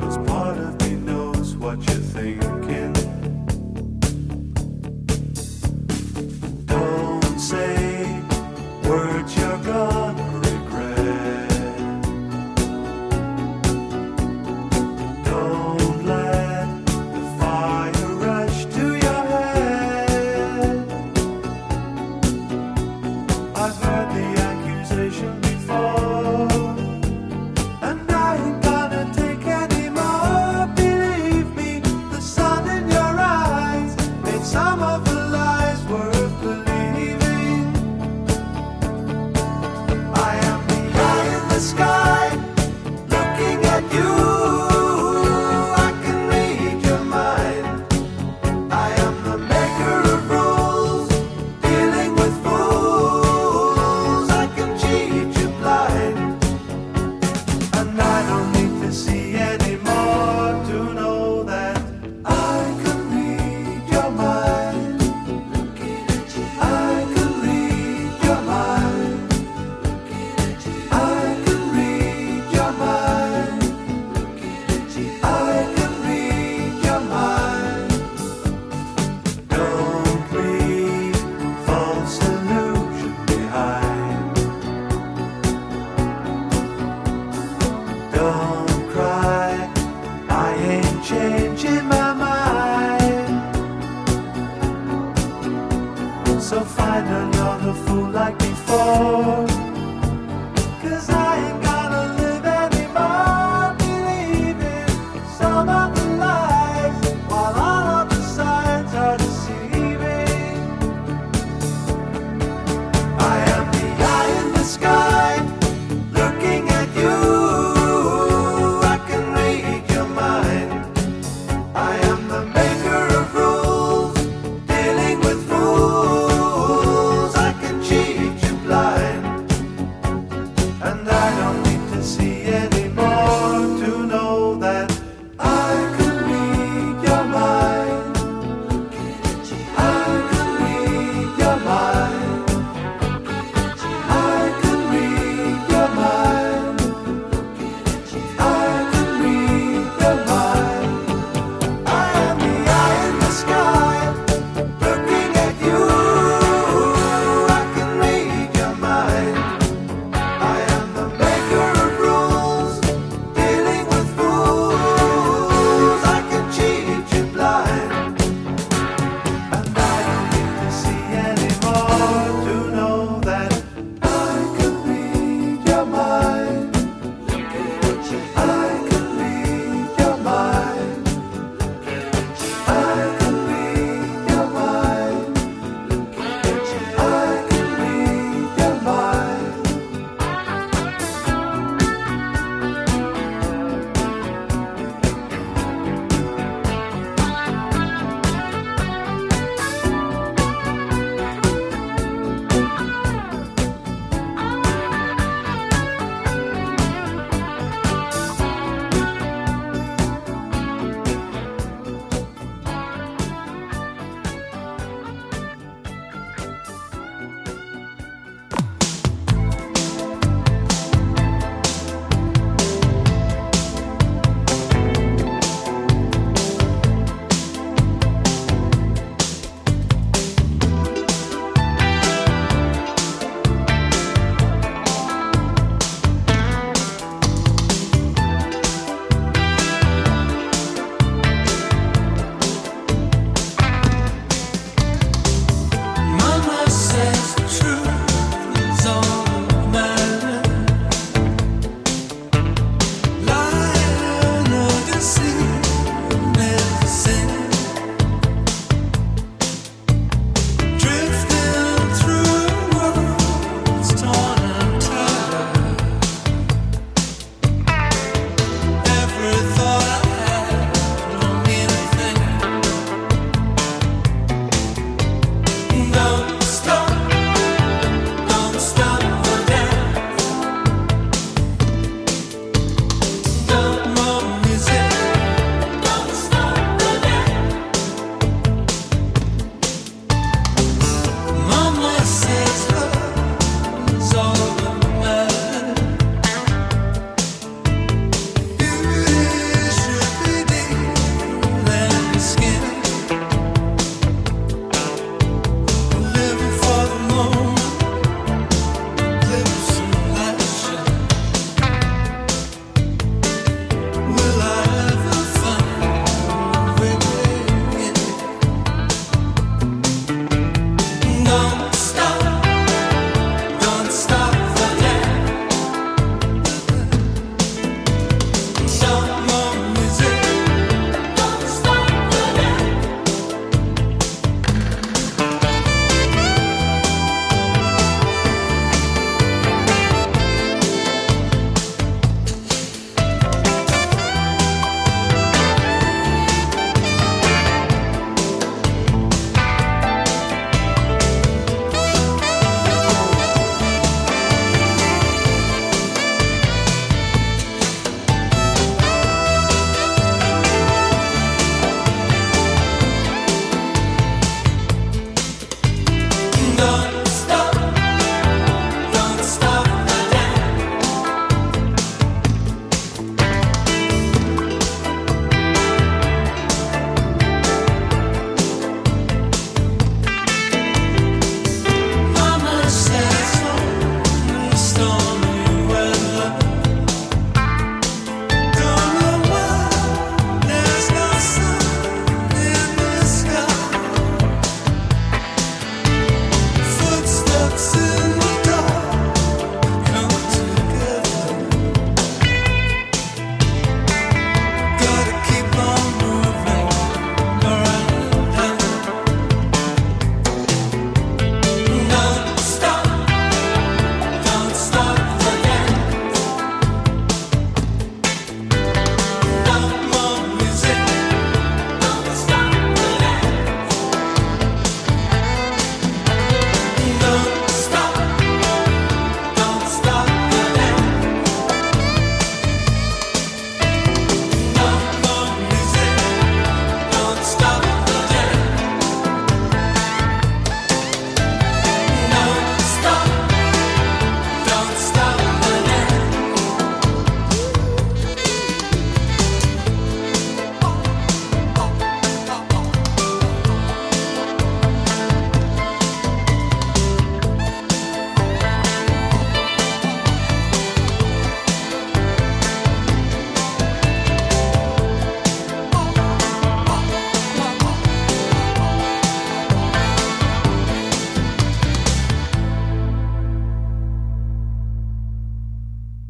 'cause part of me knows what you're thinking. Don't say words you're gonna regret. Don't let the fire rush to your head. I've heard the accusation before, and I ain't gonna take any more.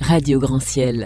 Radio Grand Ciel.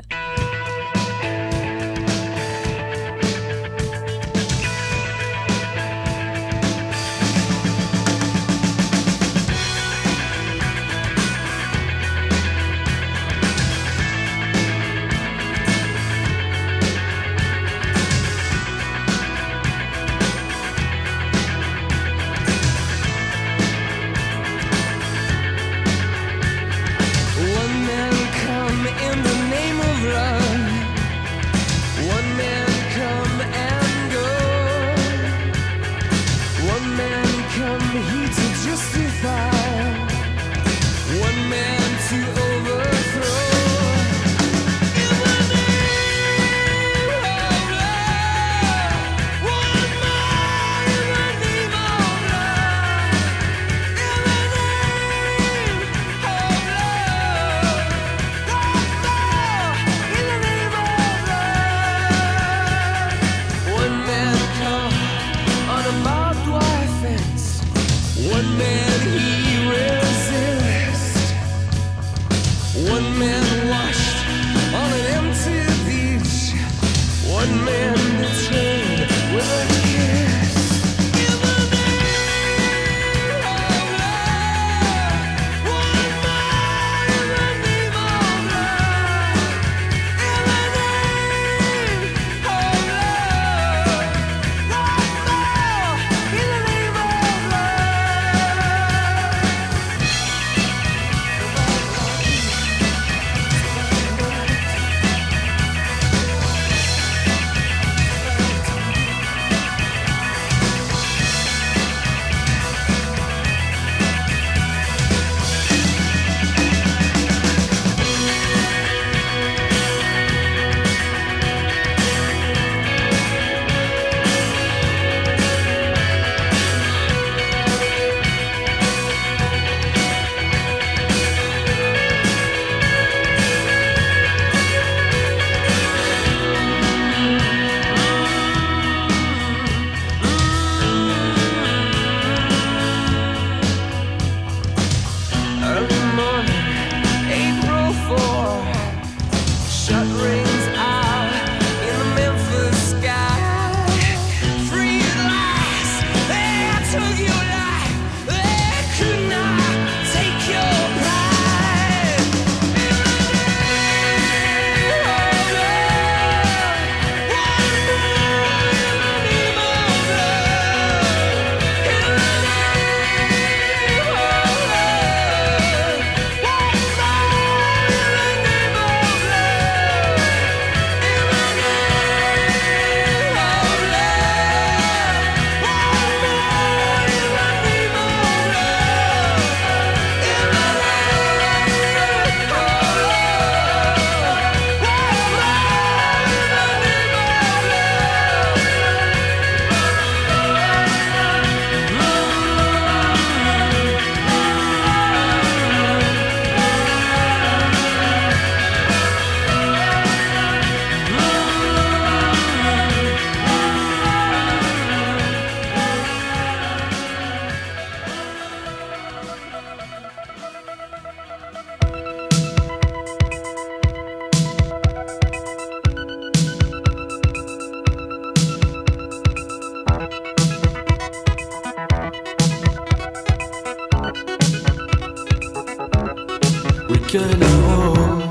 Week-end à Rome,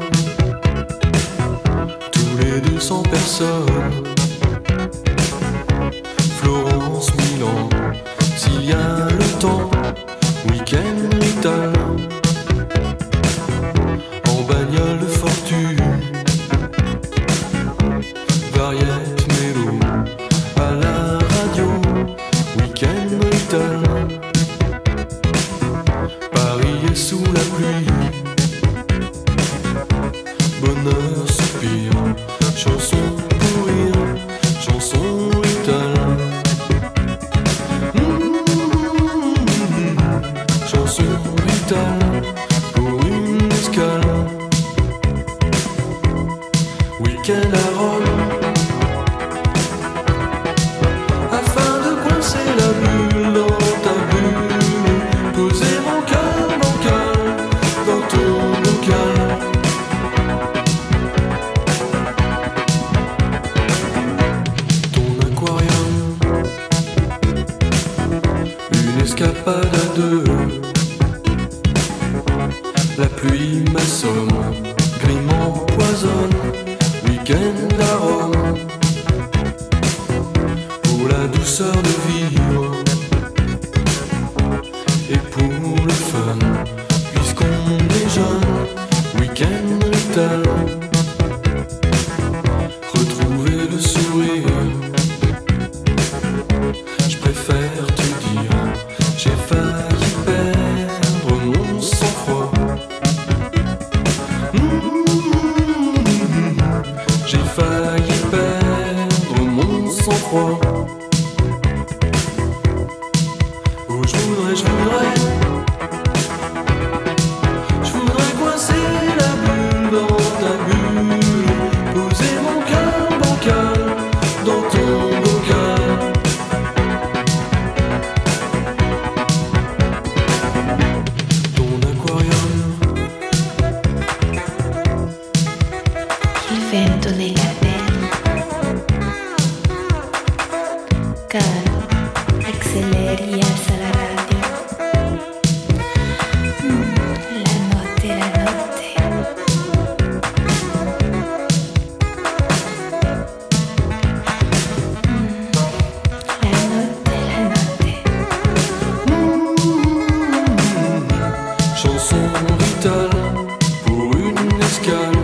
tous les 200 personnes. Florence, Milan, s'il y a le temps. Week-end Rital, en bagnole fortune. Variette mélo, à la radio. Week-end Rital, Paris est sous la pluie. Bonheur, soupir, chanson pour rire, chanson Rital. Chanson Rital. escapade à deux. La pluie m'assomme, gris m'empoisonne, week-end à Rome. Pour la douceur de vivre et pour le fun, puisqu'on est jeune, week-end létal. Retrouver le sourire, je préfère te dire, j'ai failli perdre mon sang-froid. J'ai failli perdre mon sang-froid. Oh, je voudrais coincer la bulle dans ta bulle, poser mon cœur bancal dans ton bocal. Ton aquarium, il vento nella pelle, caro, acceleri e alza la radio. La notte, la notte. La notte, la notte. chanson vitale pour une escale.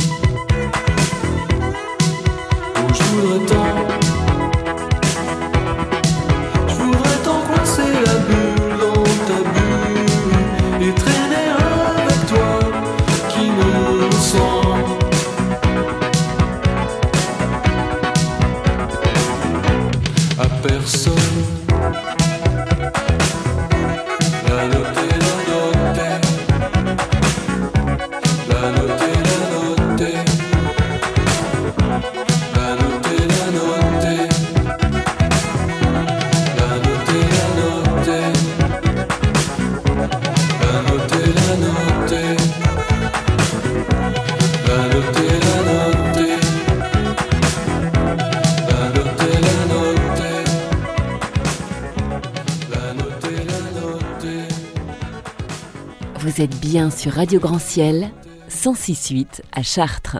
Oh, je voudrais tant coincer la bulle dans ta bulle et traîner avec toi qui me sent. À personne. La notte, la notte. La notte, la notte. La notte, la notte. La notte, la notte. La notte, la notte. La notte, la notte. La notte, la notte. La notte, la notte. Vous êtes bien sur Radio Grand Ciel, 106.8 à Chartres.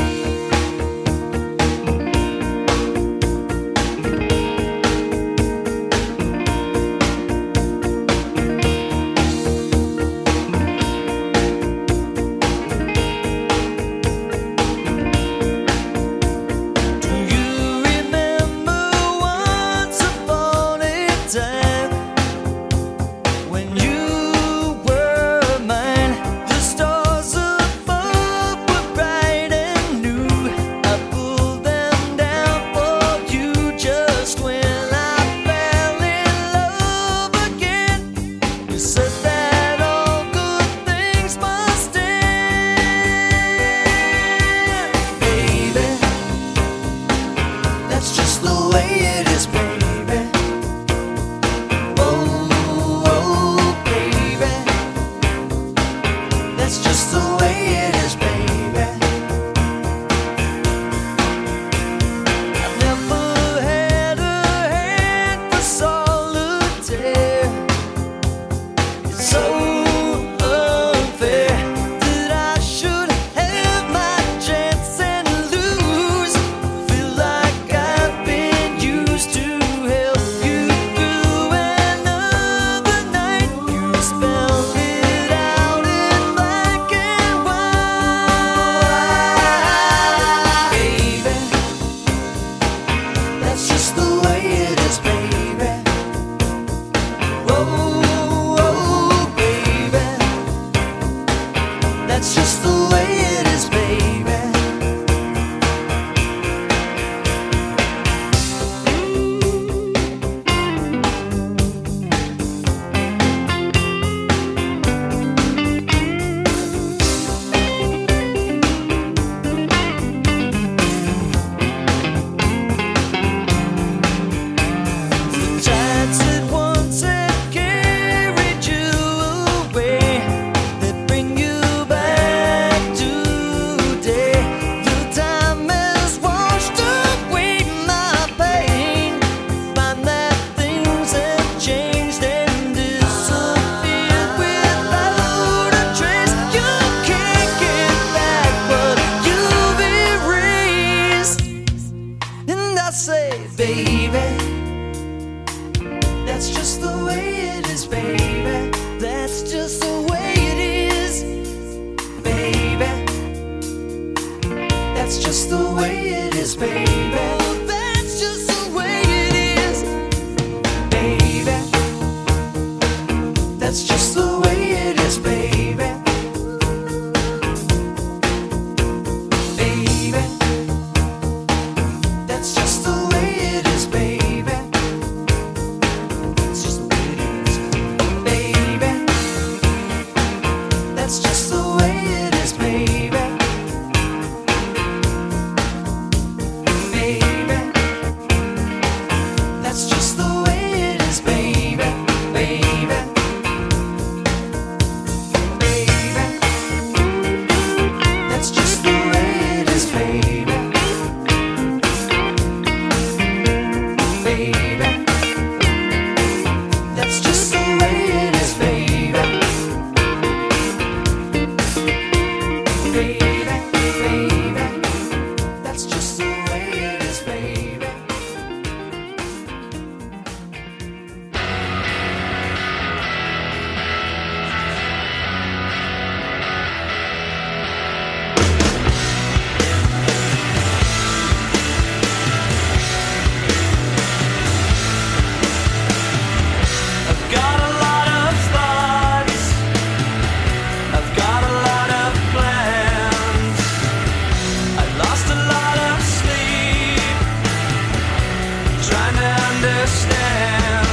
Do you remember once upon a time when you were mine? The stars above were bright and new. I pulled them down for you just when I fell in love again. You said that all good things must end, baby. That's just the way it is, baby. Oh, oh, baby. That's just the way it is, baby. I've never had a hand for solitaire. It's so unfair that I should have my chance and lose. Feel like I've been used to say, baby, that's just the way it is, baby. That's just the way it is, baby. That's just the way it is, baby. That's just the way it is, baby. That's just the way it is, baby. Baby, that's just the way it is, baby. It's just the way it is, baby. That's just the way it is, baby. Baby, that's just the way it is, baby. Baby, baby, that's just the way it is, baby. Baby, that's just the way it is, baby. Baby, baby, that's just the way it is, baby. I've got a lot of thoughts. I've got a lot of plans. I lost a lot of sleep trying to understand.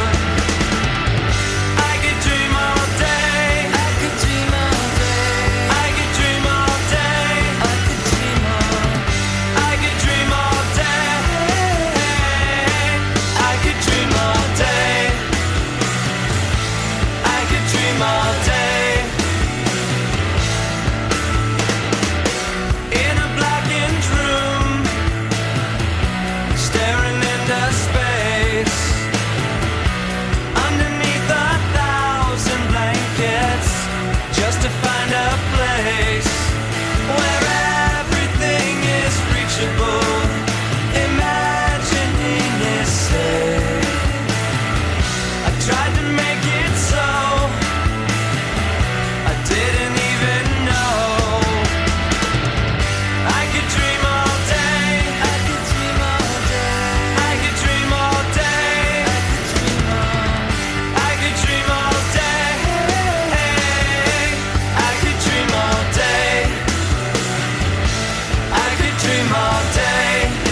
I could dream all day. I could dream all day. I could dream all day. I could dream all. I could dream all day. I could dream all day. I could dream all day. In a blackened room, staring into space, underneath 1,000 blankets, just to find a place where everything is reachable, imagining is safe. I tried to make it so I didn't even know. I could dream all day. I could dream all day. I could dream all day. I could dream all day. I could dream all day. I could dream all day.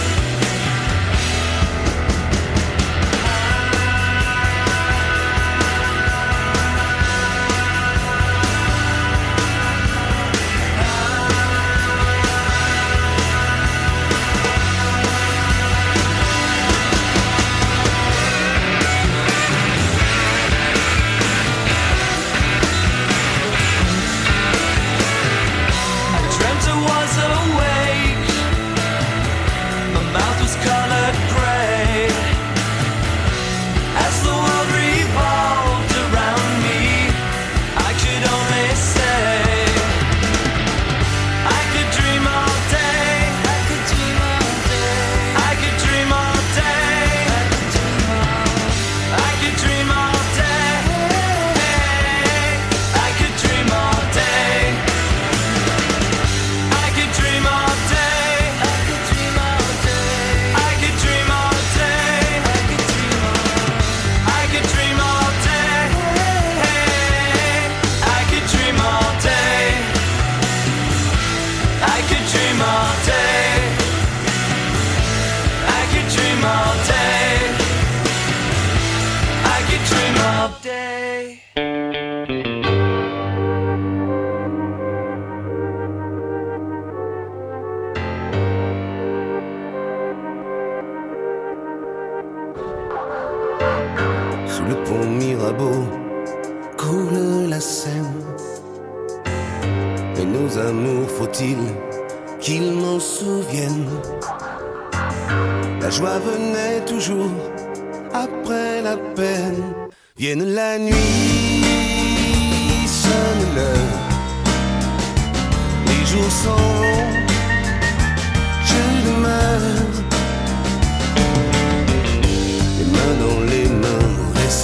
I dreamt I was awake. My mouth was colored gray. As the world revolved around me, I could only say, I could dream all day. I could dream all day. I could dream all day. I could dream all day. I could dream all day. I could dream all day. I could dream all day. I could dream all day. I could dream all day. I could dream all day. I could dream all day. I could dream all day. I could dream all day. Sous le pont Mirabeau coule la Seine. Et nos amours, faut-il qu'ils m'en souviennent? La joie venait toujours après la peine. Vienne la nuit, sonne l'heure. Les jours s'en vont, je demeure.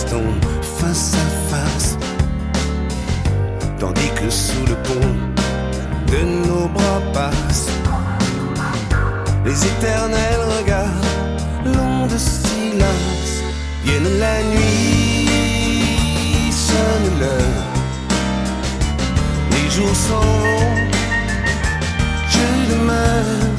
restons face à face, tandis que sous le pont de nos bras passent les éternels regards longs de silence. Vienne la nuit, sonne l'heure, les jours s'en vont, je demeure.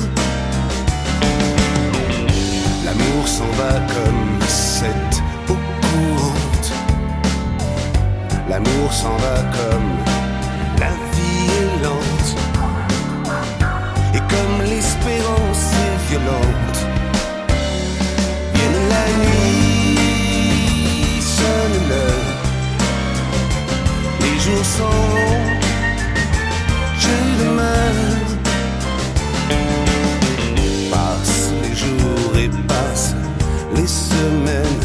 L'amour s'en va comme cette eau courante, l'amour s'en va comme la vie est lente, et comme l'espérance est violente. Vienne la nuit, sonne l'heure, les jours s'en vont, je demeure. Passent les jours et passent les semaines,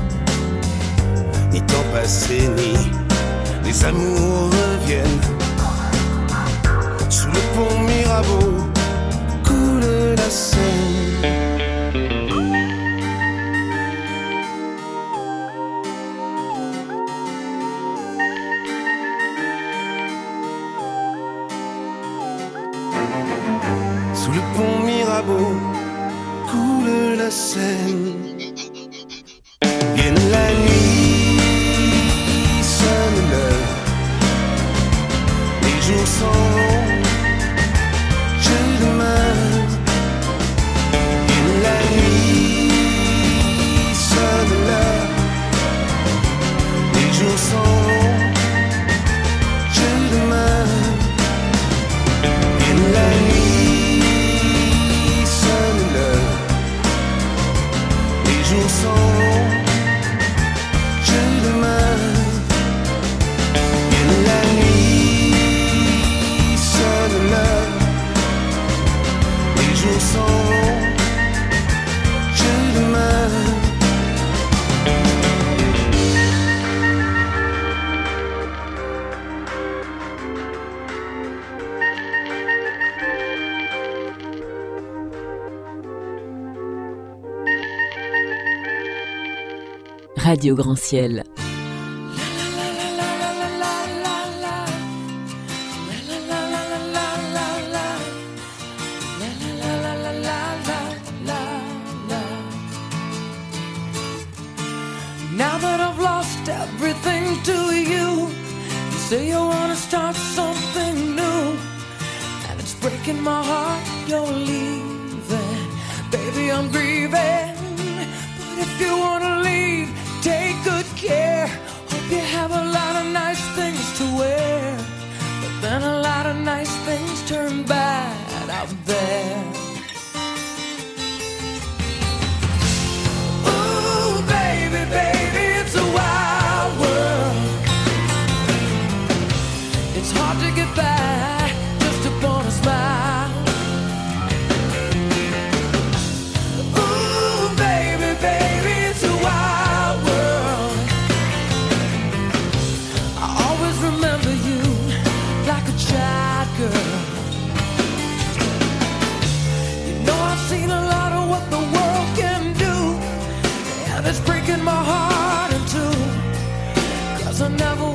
ni temps passé ni les amours reviennent. Sous le pont Mirabeau coule la Seine. Sous le pont Mirabeau coule la Seine. Vienne la nuit, sonne l'heure, les jours s'en vont, je demeure. Vienne la nuit, sonne l'heure, les jours s'en vont, je demeure. Vienne la nuit, sonne l'heure, les jours s'en vont, je demeure. Vienne la nuit, sonne l'heure, les jours s'en vont, je demeure. Radio Grand Ciel. Now that I've lost everything to you, you say you wanna start something new, and it's breaking my heart you're leaving. Baby, I'm grieving, but if you wanna leave, take good care. Hope you have a lot of nice things to wear, but then a lot of nice things turn bad out there. Ooh, baby, baby, it's a wild world. It's hard to get by just upon a smile. Ooh, baby, baby, it's a wild world. I always remember you like a child girl. You know I've seen a lot of what the world can do, and it's breaking my heart in two, 'cause I never